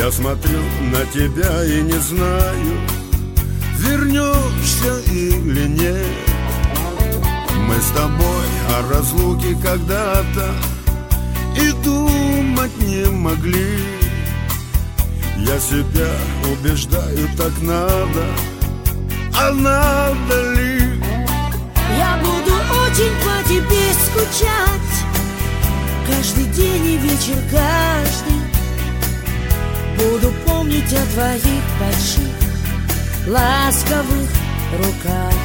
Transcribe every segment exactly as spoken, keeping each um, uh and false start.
Я смотрю на тебя и не знаю, вернешься или нет. Мы с тобой о разлуке когда-то и думать не могли. Я себя убеждаю, так надо, а надо ли? Я буду очень по тебе скучать, каждый день и вечер, каждый. Буду помнить о твоих больших ласковых руках.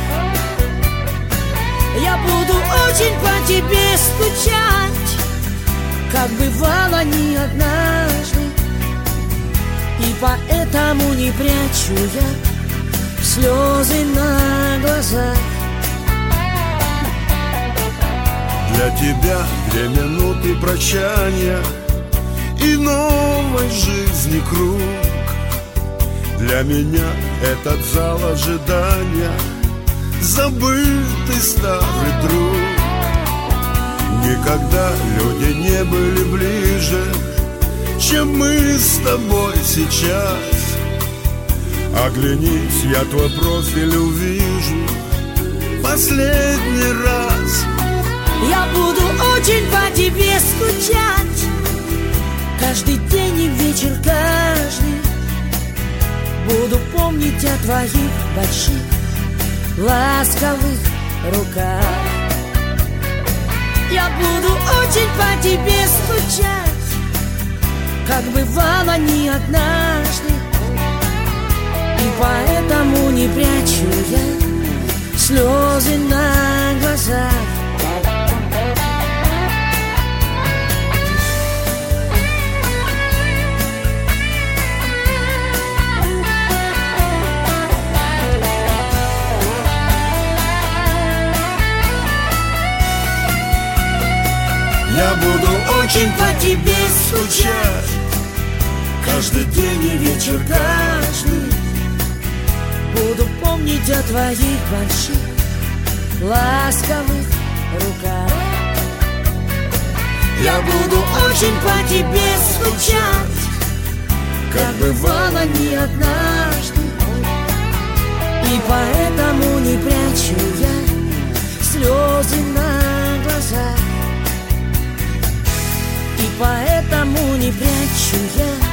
Я буду очень по тебе скучать, как бывало не однажды. И поэтому не прячу я слезы на глазах. Для тебя две минуты прощания и новой жизни круг. Для меня этот зал ожидания забытый старый друг. Никогда люди не были ближе, чем мы с тобой сейчас. Оглянись, я твой профиль увижу последний раз. Я буду очень по тебе скучать, каждый день и вечер, каждый. Буду помнить о твоих больших ласковых руках. Я буду очень по тебе скучать, как бывало не однажды. И поэтому не прячу я слезы на глазах. Я буду очень по тебе скучать, каждый день и вечер, каждый. Буду помнить о твоих больших ласковых руках. Я буду очень по тебе скучать, как бывало не однажды. И поэтому не прячу я слезы на глазах. И поэтому не прячу я